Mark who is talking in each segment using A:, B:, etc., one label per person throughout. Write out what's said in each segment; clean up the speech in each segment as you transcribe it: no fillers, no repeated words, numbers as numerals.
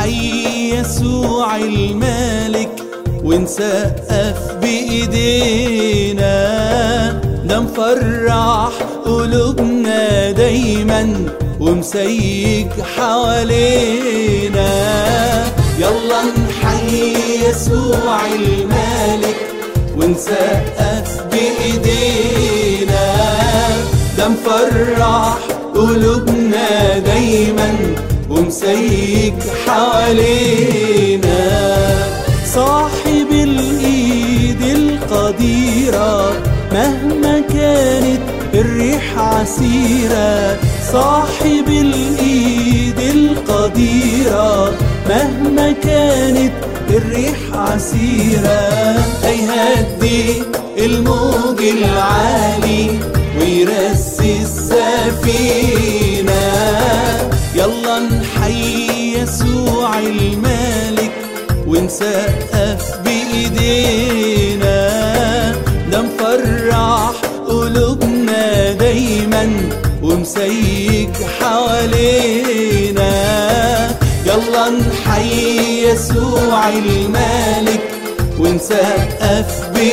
A: نحيي يسوع الملك ونسقف بإيدينا، ده مفرح قلوبنا دايما ومسيك حوالينا. يلا نحيي يسوع الملك ونسقف بإيدينا، ده مفرح قلوبنا دايما ومسيك حوالينا. صاحب الإيد القديرة مهما كانت الريح عسيرة، صاحب الإيد القديرة مهما كانت الريح عسيرة، هيهدي الموج العالي ويرسي السفينة. يلا نحيي يسوع الملك ونسقف بإيدينا، ده مفرح قلوبنا دايما ومسيك حوالينا. يلا نحيي يسوع الملك ونسقف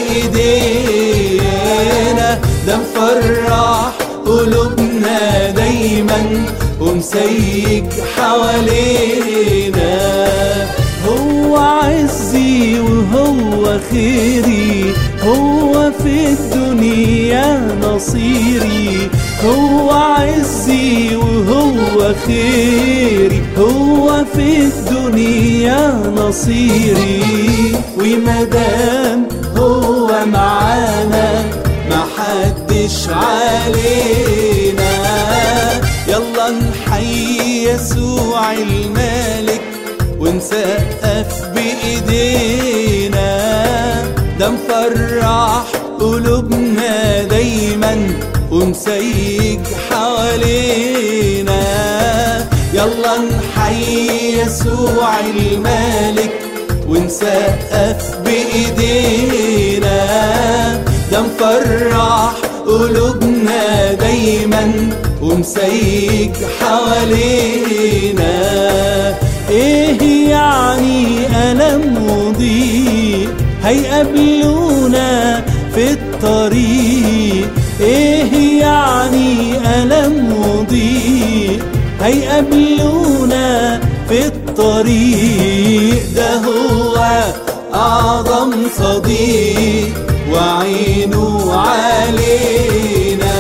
A: بإيدينا، ده مفرح قلوبنا دايما ومسيك حوالينا. هو عزي وهو خيري، هو في الدنيا نصيري، هو عزي وهو خيري، هو في الدنيا نصيري. ومادام هو معانا محدش علينا، يلا نحيي يسوع الملك ونسقف بإيدينا، ده مفرح قلوبنا دايما ومسيك حوالينا. يلا نحيي يسوع الملك ونسقف بإيدينا، ده مفرح قلوبنا دايما ومسيك حوالينا. ايه يعني ألم وضيق هيقابلونا في الطريق، ايه يعني ألم وضيق هيقابلونا في الطريق، ده هو أعظم صديق وعينه علينا.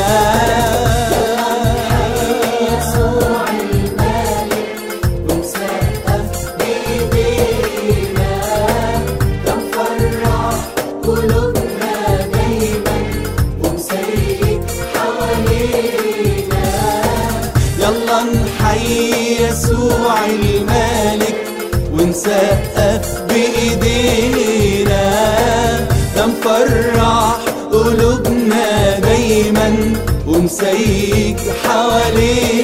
B: يسوع الملك ونسقف بإيدينا، ده مفرح قلوبنا دايما ومسيك حوالينا.
A: يلا نحيي يسوع الملك ونسقف بإيدينا، ده مفرح قلوبنا دايما ومسيك حوالينا.